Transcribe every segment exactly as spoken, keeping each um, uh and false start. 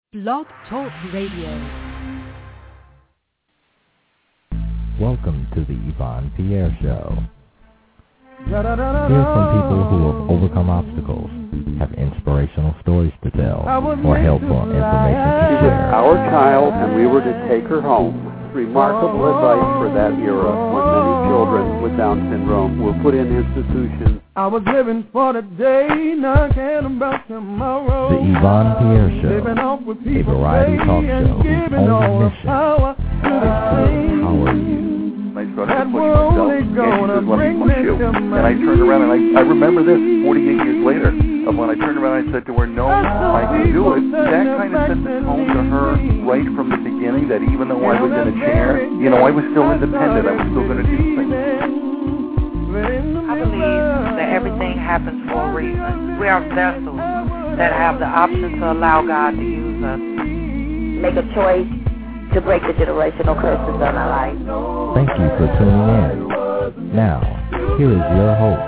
Blog Talk Radio. Welcome to the Yvonne Pierre Show. Hear from people who have overcome obstacles, have inspirational stories to tell, or helpful information to She was share. our child, and we were to take her home. Remarkable advice for that era when many children with Down syndrome were put in institutions. I was living for the day, not caring about tomorrow. The Yvonne Pierre Show, a variety talk show whose only mission is to empower you. I started to push myself, and she just let me push you. And I turned around, and I, I remember this forty-eight years later, of when I turned around and I said to her, no, I can do it. That kind of set the tone to her right from the beginning, that even though I was in a chair, you know, I was still independent. I was still going to do things. I believe that everything happens for a reason. We are vessels that have the option to allow God to use us. Make a choice to break the generational curses on our life. Thank you for tuning in. Now, here is your host,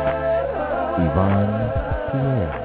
Yvonne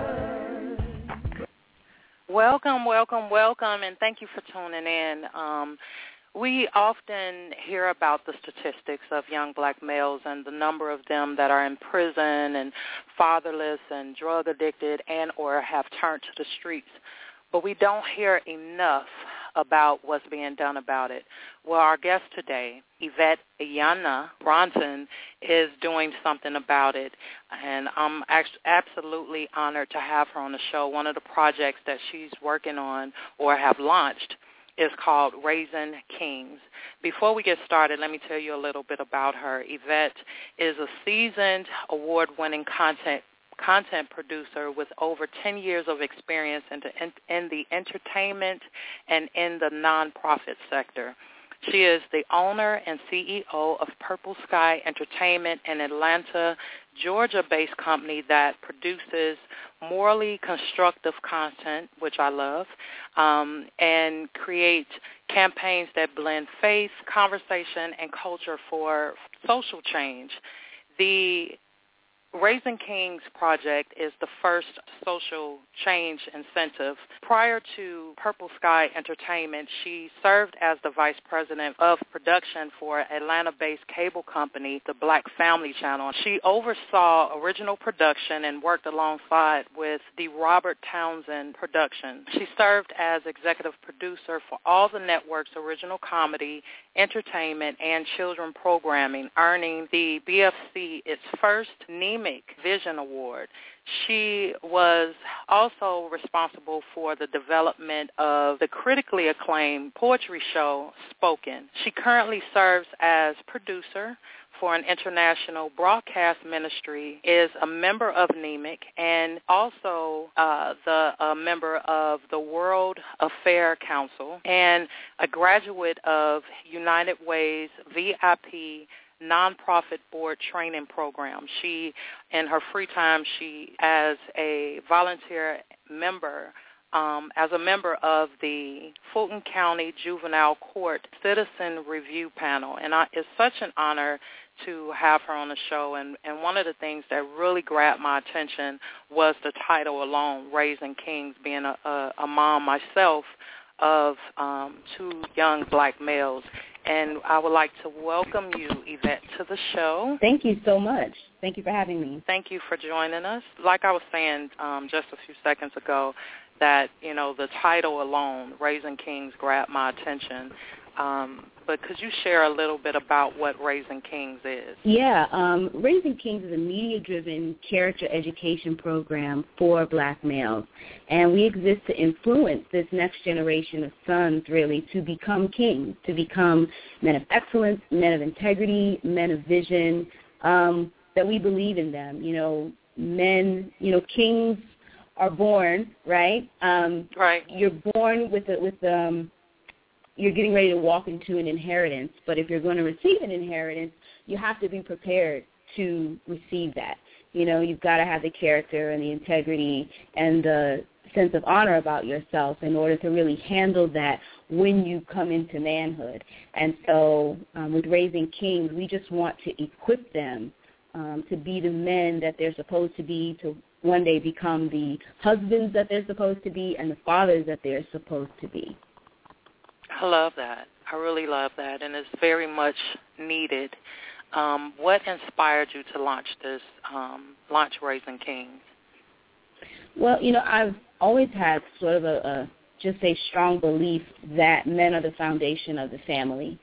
Pierre. Welcome, welcome, welcome, and thank you for tuning in. Um, we often hear about the statistics of young black males and the number of them that are in prison and fatherless and drug addicted and or have turned to the streets. But we don't hear enough about what's being done about it. Well, our guest today, Yvette Iyanla Bronson, is doing something about it, and I'm actually absolutely honored to have her on the show. One of the projects that she's working on or have launched is called Raising Kings. Before we get started, let me tell you a little bit about her. Yvette is a seasoned, award-winning content content producer with over ten years of experience in the, in, in the entertainment and in the nonprofit sector. She is the owner and C E O of Purple Sky Entertainment, an Atlanta, Georgia-based company that produces morally constructive content, which I love, um, and create campaigns that blend faith, conversation, and culture for social change. The Raising Kings project is the first social change incentive. Prior to Purple Sky Entertainment, she served as the vice president of production for Atlanta-based cable company, the Black Family Channel. She oversaw original production and worked alongside with the Robert Townsend production. She served as executive producer for all the network's original comedy, entertainment, and children programming, earning the B F C its first NEMIC Vision Award. She was also responsible for the development of the critically acclaimed poetry show, Spoken. She currently serves as producer for an international broadcast ministry, is a member of NEMIC, and also uh, the a member of the World Affair Council, and a graduate of United Way's V I P nonprofit board training program. She, in her free time, she, as a volunteer member, um, as a member of the Fulton County Juvenile Court Citizen Review Panel. And I, it's such an honor to have her on the show. And, and one of the things that really grabbed my attention was the title alone, Raising Kings, being a, a, a mom myself of um, two young black males. And I would like to welcome you, Yvette, to the show. Thank you so much. Thank you for having me. Thank you for joining us. Like I was saying um, just a few seconds ago, that, you know, the title alone, Raising Kings, grabbed my attention. Um, but could you share a little bit about what Raising Kings is? Yeah, um, Raising Kings is a media-driven character education program for black males. And we exist to influence this next generation of sons, really, to become kings, to become men of excellence, men of integrity, men of vision, um, that we believe in them. You know, men, you know, kings are born, right? Um, right. You're born with a, with um. You're getting ready to walk into an inheritance, but if you're going to receive an inheritance, you have to be prepared to receive that. You know, you've got to have the character and the integrity and the sense of honor about yourself in order to really handle that when you come into manhood. And so um, with Raising Kings, we just want to equip them um, to be the men that they're supposed to be, to one day become the husbands that they're supposed to be and the fathers that they're supposed to be. I love that. I really love that, and it's very much needed. Um, what inspired you to launch this, um, launch Raising Kings? Well, you know, I've always had sort of a, a just a strong belief that men are the foundation of the family.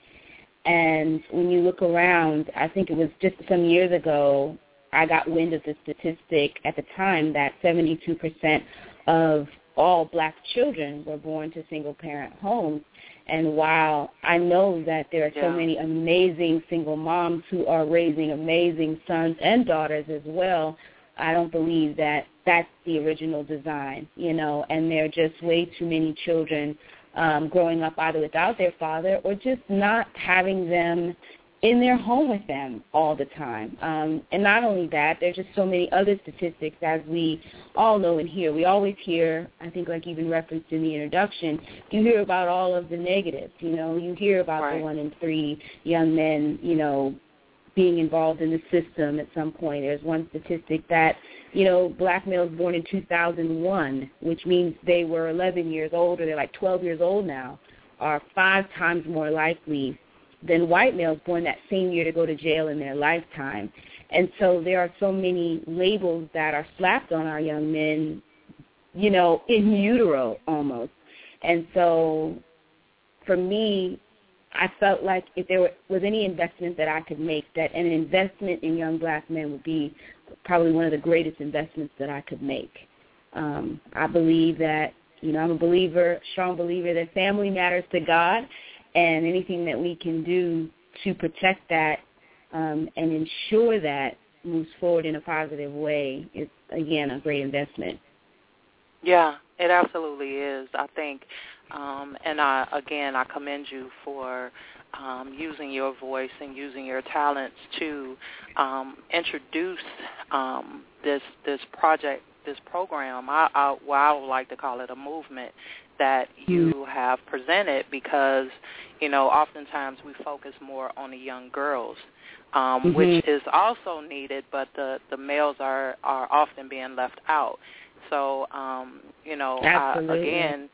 And when you look around, I think it was just some years ago, I got wind of the statistic at the time that seventy-two percent of all black children were born to single-parent homes. And while I know that there are yeah. so many amazing single moms who are raising amazing sons and daughters as well, I don't believe that that's the original design, you know, and there are just way too many children um, growing up either without their father or just not having them in their home with them all the time. Um, and not only that, there's just so many other statistics, as we all know and hear. We always hear, I think like even referenced in the introduction, you hear about all of the negatives, you know. You hear about right. the one in three young men, you know, being involved in the system at some point. There's one statistic that, you know, black males born in two thousand one, which means they were eleven years old, or they're like twelve years old now, are five times more likely than white males born that same year to go to jail in their lifetime. And so there are so many labels that are slapped on our young men, you know, in utero almost. And so for me, I felt like if there was any investment that I could make, that an investment in young black men would be probably one of the greatest investments that I could make. Um, I believe that, you know, I'm a believer, strong believer that family matters to God, and anything that we can do to protect that um, and ensure that moves forward in a positive way is, again, a great investment. Yeah, it absolutely is, I think. Um, and, I, again, I commend you for um, using your voice and using your talents to um, introduce um, this this project, this program. I, I, well, I would like to call it a movement that you have presented, because, you know, oftentimes we focus more on the young girls, um, mm-hmm. which is also needed, but the, the males are, are often being left out. So, um, you know, I, again,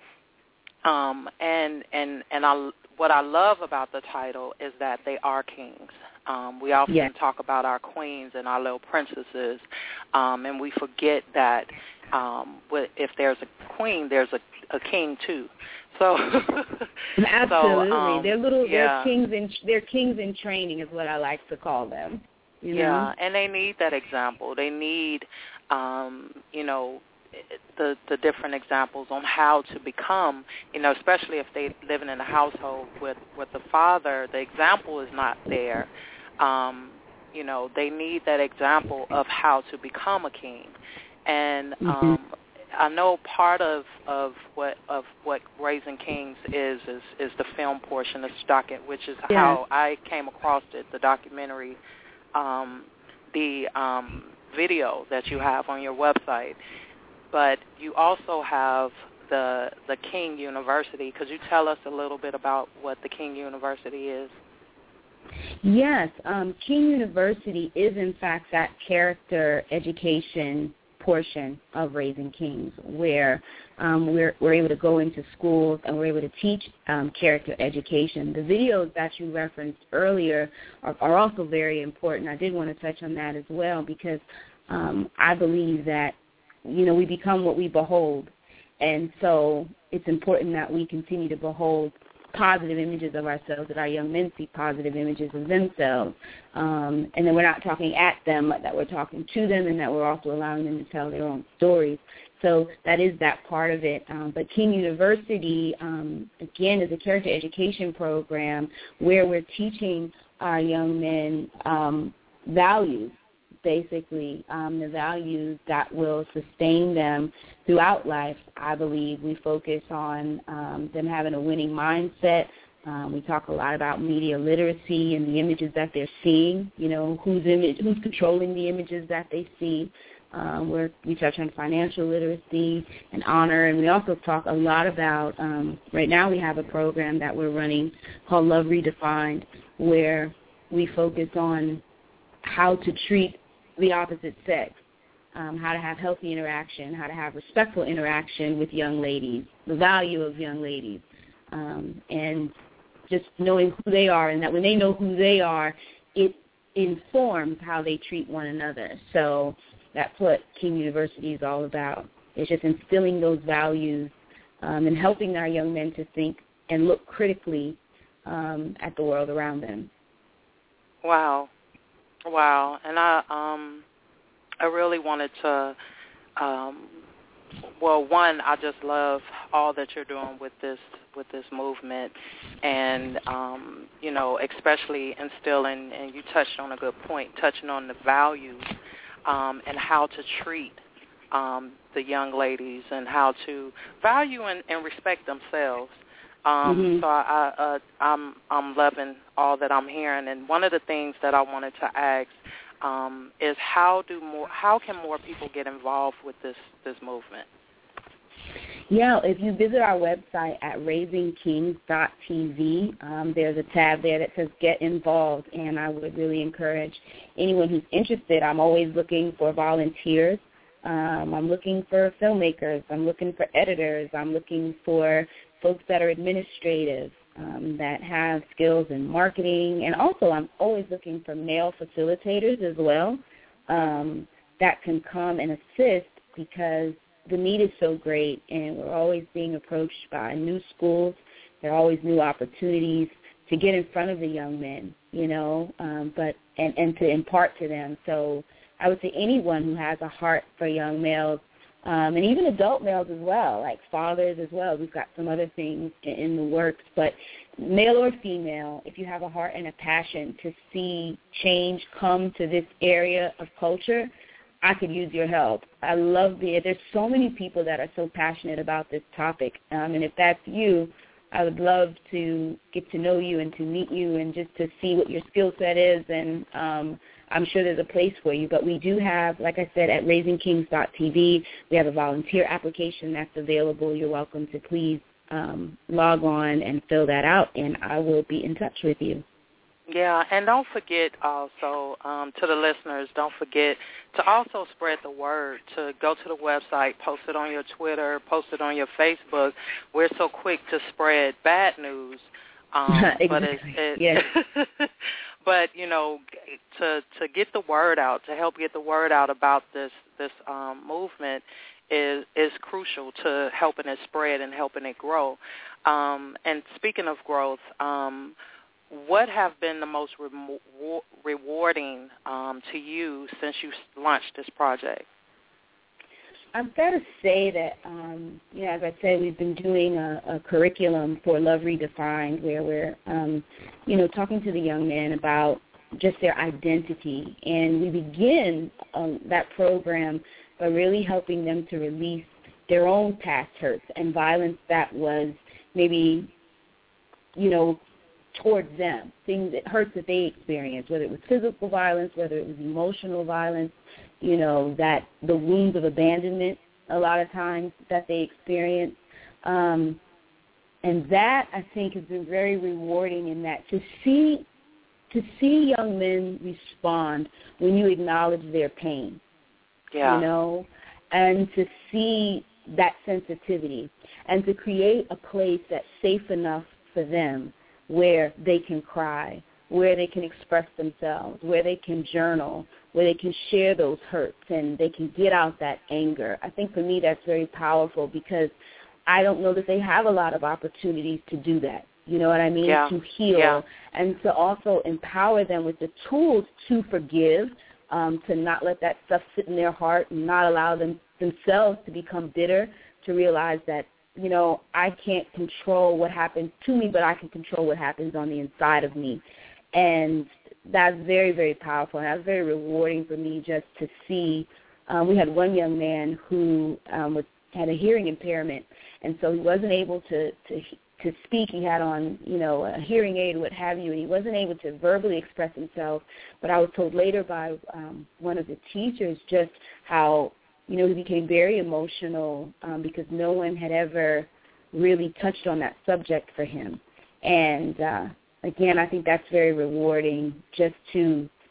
um, and and and I, what I love about the title is that they are kings. Um, we often yes. talk about our queens and our little princesses, um, and we forget that um, if there's a queen, there's a, a king too. So absolutely, so, um, they're little, yeah. they're kings in they're kings in training is what I like to call them. You know? Yeah, and they need that example. They need, um, you know, the the different examples on how to become, you know, especially if they're living in a household with, with the father, the example is not there. Um, you know, they need that example of how to become a king. And um, mm-hmm. I know part of, of what of what Raising Kings is is, is the film portion of Stockett, which is yeah. how I came across it, the documentary, um, the um, video that you have on your website. But you also have the the King University. Could you tell us a little bit about what the King University is? Yes, um, King University is, in fact, that character education portion of Raising Kings, where um, we're, we're able to go into schools and we're able to teach um, character education. The videos that you referenced earlier are, are also very important. I did want to touch on that as well, because um, I believe that, you know, we become what we behold. And so it's important that we continue to behold positive images of ourselves, that our young men see positive images of themselves. Um, and then we're not talking at them, but that we're talking to them, and that we're also allowing them to tell their own stories. So that is that part of it. Um, but King University, um, again, is a character education program where we're teaching our young men um, values, basically, um, the values that will sustain them throughout life. I believe we focus on um, them having a winning mindset. Um, we talk a lot about media literacy and the images that they're seeing, you know, who's, image, who's controlling the images that they see. Um, we're, we touch on financial literacy and honor, and we also talk a lot about, um, right now we have a program that we're running called Love Redefined, where we focus on how to treat the opposite sex, um, how to have healthy interaction, how to have respectful interaction with young ladies, the value of young ladies, um, and just knowing who they are, and that when they know who they are, it informs how they treat one another. So that's what King University is all about. It's just instilling those values um, and helping our young men to think and look critically um, at the world around them. Wow. Wow. And I um I really wanted to um well, one, I just love all that you're doing with this with this movement, and um, you know, especially instilling, and you touched on a good point, touching on the values um, and how to treat um, the young ladies and how to value and, and respect themselves. Um, mm-hmm. So I, I, uh, I'm I'm loving all that I'm hearing, and one of the things that I wanted to ask um, is how do more how can more people get involved with this this movement? Yeah, if you visit our website at raising kings dot t v, um, there's a tab there that says Get Involved, and I would really encourage anyone who's interested. I'm always looking for volunteers. Um, I'm looking for filmmakers. I'm looking for editors. I'm looking for folks that are administrative, um, that have skills in marketing, and also I'm always looking for male facilitators as well um, that can come and assist, because the need is so great, and we're always being approached by new schools. There are always new opportunities to get in front of the young men, you know, um, but and, and to impart to them. So I would say anyone who has a heart for young males, um, and even adult males as well, like fathers as well. We've got some other things in, in the works, but male or female, if you have a heart and a passion to see change come to this area of culture, I could use your help. I love the, there's so many people that are so passionate about this topic, um, and if that's you, I would love to get to know you and to meet you and just to see what your skill set is, and um, I'm sure there's a place for you. But we do have, like I said, at raising kings dot t v, we have a volunteer application that's available. You're welcome to please um, log on and fill that out, and I will be in touch with you. Yeah, and don't forget also, um, to the listeners, don't forget to also spread the word, to go to the website, post it on your Twitter, post it on your Facebook. We're so quick to spread bad news. Um, exactly. But, it's, it, yes. but, you know, to to get the word out, to help get the word out about this, this um, movement is is crucial to helping it spread and helping it grow. Um, and speaking of growth, um, what have been the most re- rewarding um, to you since you launched this project? I've got to say that, um, you know, as I said, we've been doing a, a curriculum for Love Redefined, where we're, um, you know, talking to the young men about just their identity. And we begin um, that program by really helping them to release their own past hurts and violence that was maybe, you know, towards them, things that hurts that they experienced, whether it was physical violence, whether it was emotional violence, you know, that the wounds of abandonment a lot of times that they experience. Um, and that, I think, has been very rewarding in that to see to see young men respond when you acknowledge their pain, yeah. you know, and to see that sensitivity and to create a place that's safe enough for them where they can cry, where they can express themselves, where they can journal, where they can share those hurts and they can get out that anger. I think for me that's very powerful, because I don't know that they have a lot of opportunities to do that. You know what I mean? Yeah. To heal yeah. and to also empower them with the tools to forgive, um, to not let that stuff sit in their heart and not allow them themselves to become bitter, to realize that, you know, I can't control what happens to me, but I can control what happens on the inside of me. And that's very, very powerful, and that's very rewarding for me just to see. Um, we had one young man who um, was, had a hearing impairment, and so he wasn't able to, to to speak. He had on, you know, a hearing aid or what have you, and he wasn't able to verbally express himself. But I was told later by um, one of the teachers just how, you know, he became very emotional um, because no one had ever really touched on that subject for him. And, uh, again, I think that's very rewarding, just to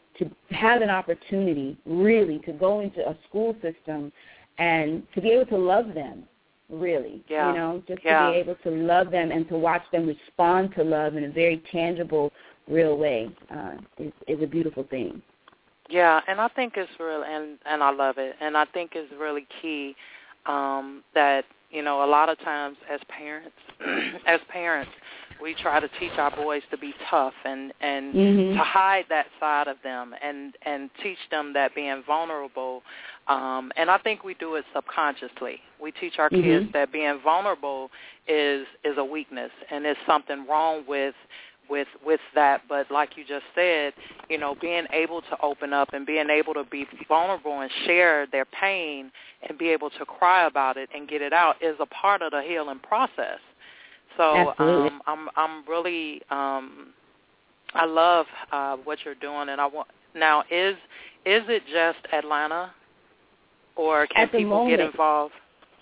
to have an opportunity really to go into a school system and to be able to love them, really, yeah. you know, just yeah. to be able to love them and to watch them respond to love in a very tangible, real way uh, is, is a beautiful thing. Yeah, and I think it's real, and, and I love it, and I think it's really key um, that, you know, a lot of times as parents, as parents, we try to teach our boys to be tough and, and mm-hmm. to hide that side of them and, and teach them that being vulnerable, um, and I think we do it subconsciously. We teach our mm-hmm. kids that being vulnerable is is a weakness and there's something wrong with with with that, but like you just said, you know, being able to open up and being able to be vulnerable and share their pain and be able to cry about it and get it out is a part of the healing process. So um, I'm I'm really um, I love uh, what you're doing, and I want now is is it just Atlanta, or can at the people moment, get involved?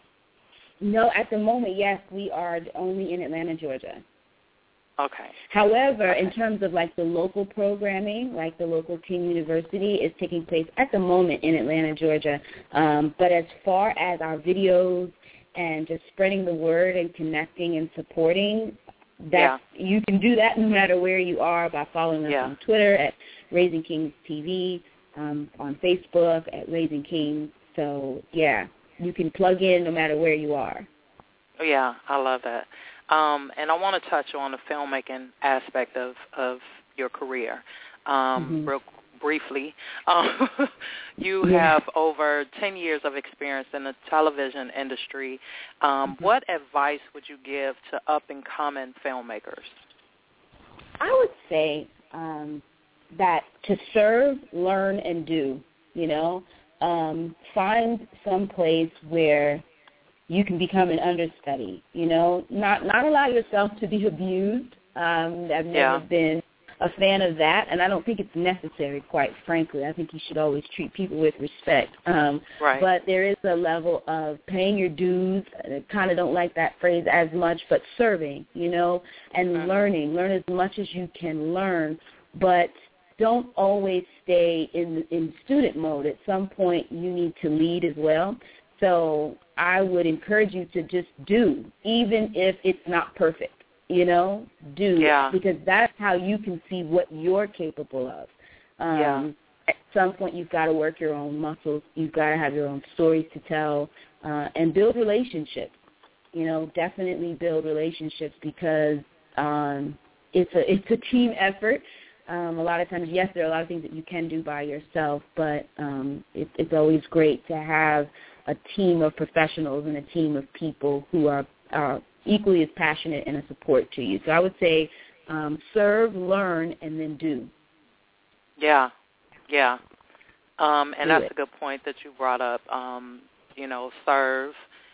No, at the moment, yes, we are only in Atlanta, Georgia. Okay. However, okay. in terms of like the local programming, like the local King University is taking place at the moment in Atlanta, Georgia. Um, but as far as our videos and just spreading the word and connecting and supporting, that yeah. you can do that no matter where you are by following us yeah. on Twitter at Raising Kings T V, um, on Facebook at Raising Kings. So, yeah, you can plug in no matter where you are. Yeah, I love that. Um, and I want to touch on the filmmaking aspect of, of your career um, mm-hmm. real briefly. Um, you yeah. have over ten years of experience in the television industry. Um, mm-hmm. What advice would you give to up-and-coming filmmakers? I would say um, that to serve, learn, and do, you know, um, find some place where you can become an understudy, you know, not not allow yourself to be abused. Um, I've never yeah. been a fan of that, and I don't think it's necessary, quite frankly. I think you should always treat people with respect. Um, right. But there is a level of paying your dues. I kind of don't like that phrase as much, but serving, you know, and mm-hmm. learning. Learn as much as you can learn, but don't always stay in in student mode. At some point, you need to lead as well. So I would encourage you to just do, even if it's not perfect, you know, do, yeah. because that's how you can see what you're capable of. Um, yeah. At some point, you've got to work your own muscles. You've got to have your own stories to tell uh, and build relationships, you know, definitely build relationships because um, it's a it's a team effort. Um, a lot of times, yes, there are a lot of things that you can do by yourself, but um, it, it's always great to have a team of professionals and a team of people who are, are equally as passionate and a support to you. So I would say um, serve, learn, and then do. Yeah, yeah. Um, and do that's it. a good point that you brought up. Um, you know, serve,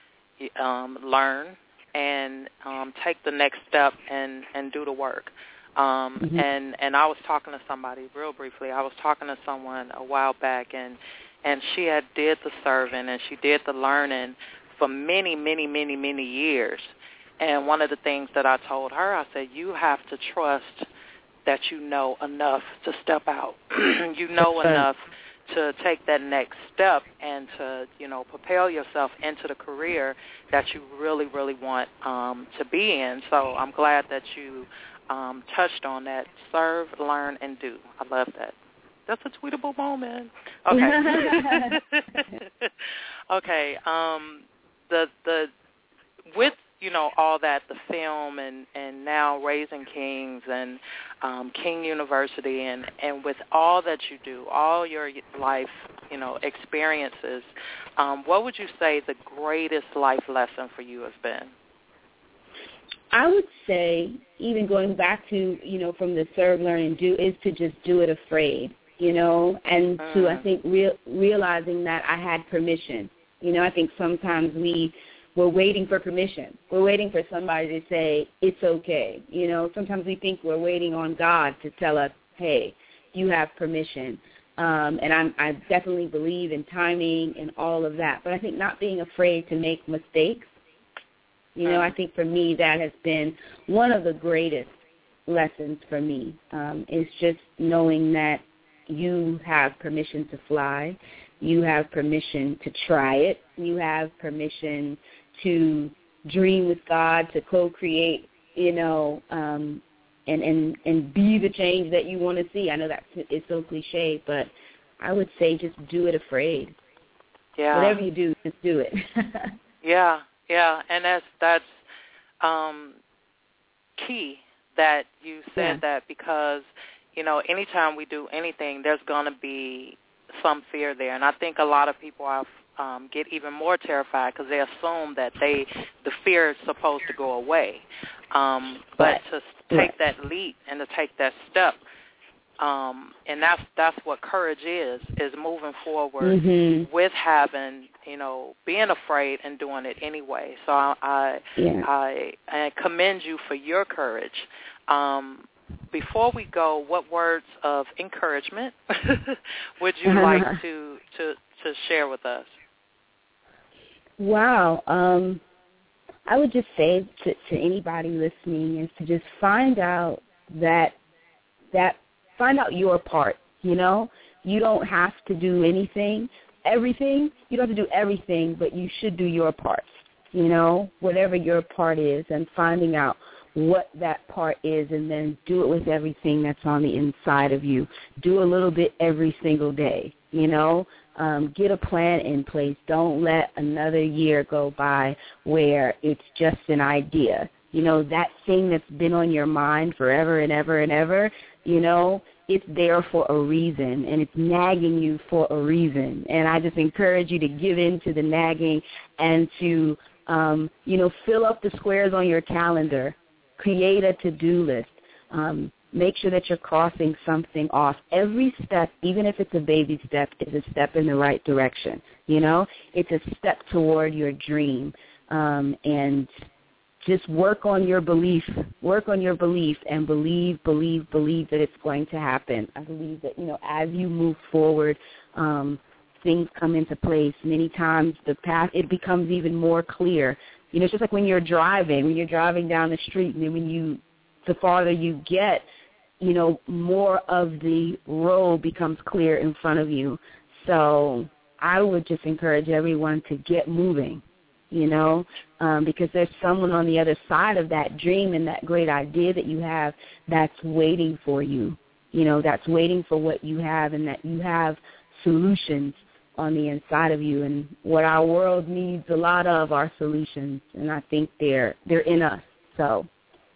um, learn, and um, take the next step and, and do the work. Um, mm-hmm. and, and I was talking to somebody real briefly. I was talking to someone a while back, and And she had did the serving and she did the learning for many, many, many, many years. And one of the things that I told her, I said, you have to trust that you know enough to step out. You know enough to take that next step and to, you know, propel yourself into the career that you really, really want um, to be in. So I'm glad that you um, touched on that. Serve, learn, and do. I love that. That's a tweetable moment. Okay. okay. Um, the the with you know all that, the film and, and now Raising Kings and um, King University and, and with all that you do, all your life you know experiences, um, what would you say the greatest life lesson for you has been? I would say, even going back to you know from the serve, learn, and do, is to just do it afraid. You know, and mm. to, I think, real, realizing that I had permission. You know, I think sometimes we, we're waiting for permission. We're waiting for somebody to say, it's okay. You know, sometimes we think we're waiting on God to tell us, hey, you have permission. Um, and I'm, I definitely believe in timing and all of that. But I think not being afraid to make mistakes, you know, I think for me that has been one of the greatest lessons for me, um, is just knowing that you have permission to fly. You have permission to try it. You have permission to dream with God, to co-create, you know, um, and, and, and be the change that you want to see. I know that it's so cliche, but I would say just do it afraid. Yeah. Whatever you do, just do it. yeah, yeah, and that's that's um, key that you said yeah. that, because, you know, anytime we do anything, there's going to be some fear there, and I think a lot of people are, um, get even more terrified because they assume that they the fear is supposed to go away, um, but to take that leap and to take that step. Um, and that's that's what courage is, is moving forward mm-hmm. with having, you know, being afraid and doing it anyway. So I I, yeah. I, I commend you for your courage. Um, before we go, what words of encouragement would you like to, to, to share with us? Wow. Um, I would just say to, to anybody listening is to just find out that that Find out your part, you know. You don't have to do anything, everything. You don't have to do everything, but you should do your part, you know, whatever your part is, and finding out what that part is, and then do it with everything that's on the inside of you. Do a little bit every single day, you know. Um, get a plan in place. Don't let another year go by where it's just an idea. You know, that thing that's been on your mind forever and ever and ever, you know, it's there for a reason, and it's nagging you for a reason. And I just encourage you to give in to the nagging and to, um, you know, fill up the squares on your calendar. Create a to-do list. Um, make sure that you're crossing something off. Every step, even if it's a baby step, is a step in the right direction. You know, it's a step toward your dream. Um, and just work on your belief. Work on your belief and believe, believe, believe that it's going to happen. I believe that, you know, as you move forward, um, things come into place. Many times the path, it becomes even more clear. You know, it's just like when you're driving, when you're driving down the street, and then when you, the farther you get, you know, more of the road becomes clear in front of you. So I would just encourage everyone to get moving. You know, um, because there's someone on the other side of that dream and that great idea that you have that's waiting for you, you know, that's waiting for what you have, and that you have solutions on the inside of you. And what our world needs a lot of are solutions, and I think they're they're in us. So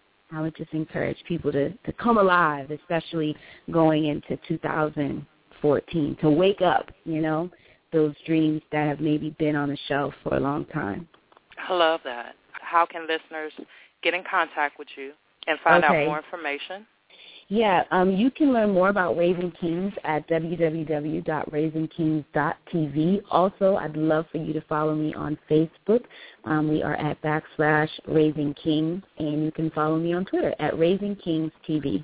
I would just encourage people to, to come alive, especially going into two thousand fourteen, to wake up, you know, those dreams that have maybe been on the shelf for a long time. I love that. How can listeners get in contact with you and find okay. out more information? Yeah, um, you can learn more about Raising Kings at w w w dot raising kings dot t v. Also, I'd love for you to follow me on Facebook. Um, we are at backslash Raising Kings, and you can follow me on Twitter at Raising Kings T V.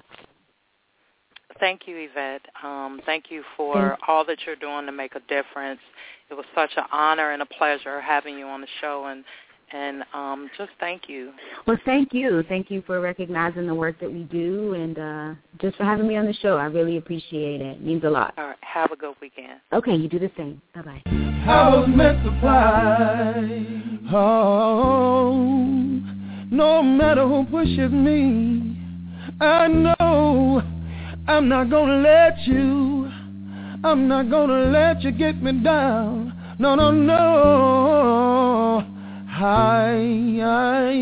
Thank you, Yvette. Um, thank you for Thanks. all that you're doing to make a difference. It was such an honor and a pleasure having you on the show, and and um, just thank you. Well, thank you. Thank you for recognizing the work that we do, and uh, just for having me on the show. I really appreciate it. It means a lot. All right. Have a good weekend. Okay, you do the same. Bye-bye. I was meant to fly. Oh, no matter who pushes me, I know I'm not gonna let you, I'm not gonna let you get me down. No, no, no. Hi, hi,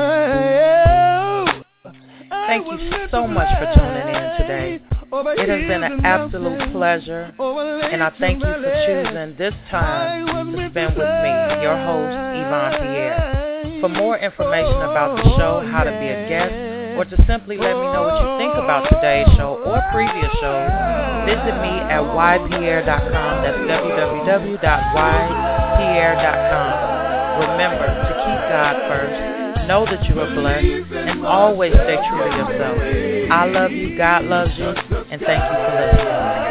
hi. Thank you so much for tuning in today. It has been an absolute pleasure, and I thank you for choosing this time to spend with me, your host, Yvonne Pierre. For more information about the show, how to be a guest, or to simply let me know what you think about today's show or previous shows, visit me at y pierre dot com. That's w w w dot y pierre dot com. Remember to keep God first, know that you are blessed, and always stay true to yourself. I love you, God loves you, and thank you for listening.